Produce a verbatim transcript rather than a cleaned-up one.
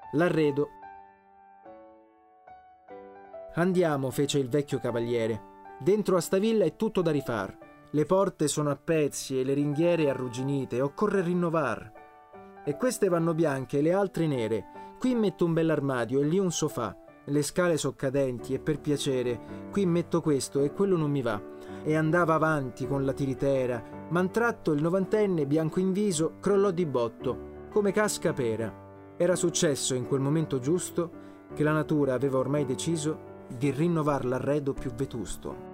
L'arredo. Andiamo, fece il vecchio cavaliere. Dentro a sta villa è tutto da rifar. Le porte sono a pezzi e le ringhiere arrugginite, occorre rinnovar. E queste vanno bianche e le altre nere. Qui metto un bell'armadio e lì un sofà. Le scale so cadenti e per piacere qui metto questo e quello non mi va. E andava avanti con la tiritera, ma un tratto il novantenne, bianco in viso, crollò di botto, come casca pera. Era successo in quel momento giusto che la natura aveva ormai deciso di rinnovar l'arredo più vetusto.